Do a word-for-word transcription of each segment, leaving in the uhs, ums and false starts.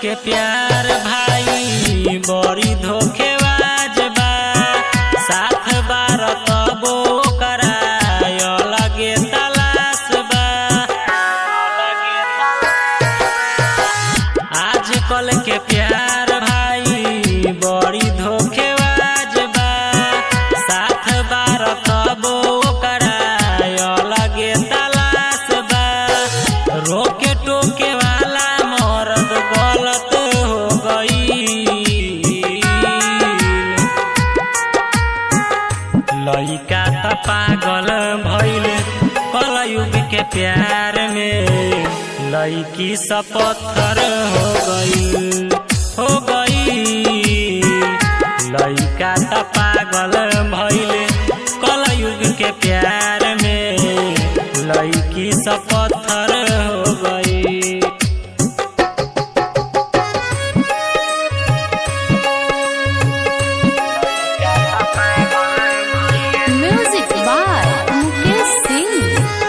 के प्यार भाई बड़ी धोखेबाज बा। साथ बार तबो कराय लगे तलाश बा। आजकल के प्यार भाई बड़ी धोखेबाज बा। साथ बार तबो कराय लगे तलाश बा। रोके टोके वाला मर्द गलत हो गई। लइका त पागल भइल कलयुग के प्यार में। लइकी सब पत्थर हो गई हो गई। लइका त पागल भइल कलयुग के प्यार में। लइकी सब पत्थर हो गई। Music by Mukesh Singh.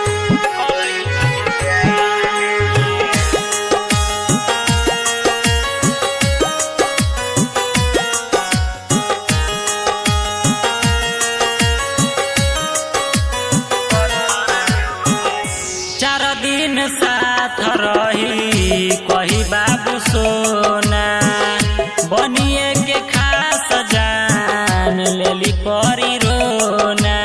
चार दिन साथ रही कही बाबू सोना। बनिए के खास जान लेली परी रोना।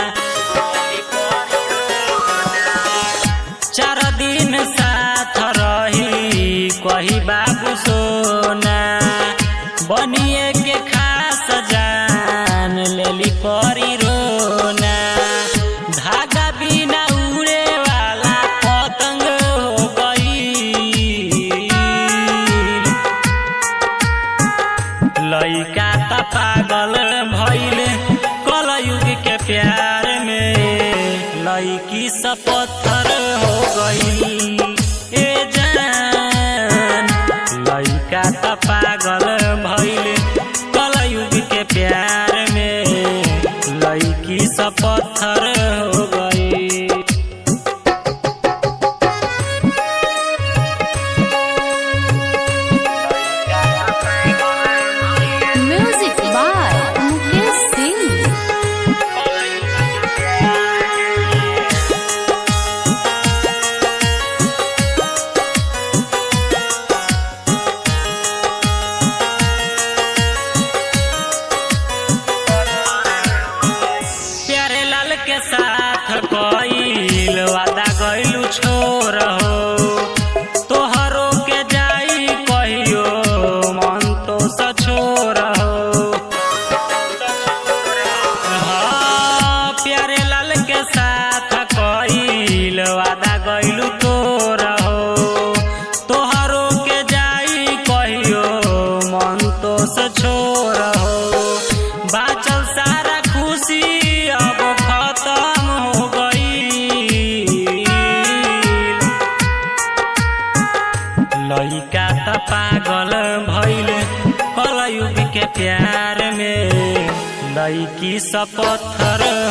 चार दिन साथ रही कही बाबू सोना। बनिए के खास जान लेली परी रोना। धागा बिना उड़े वाला पतंग हो गई। लइका त पागल भइल कलयुग के प्यार में। लइकी सब पत्थर हो गई ए जान। लइका त पागल भइल कलयुग के प्यार में। लइकी सब पत्थर हो गई। Music by Mukesh Singh. प्यारे लाल के साथ कइल वादा गइलू छोर हो। तोहरो के जाई कहियो मन तो सछोर हो। हाँ, प्यारे लाल के साथ कइल वादा गइलू तोर हो। तोहरो के जाई कहियो मन तो सछोर हो। बाचल सारा खुशी अब खत्म हो गई। लइका त पागल भइल कलयुग के प्यार में। लइकी सब पत्थर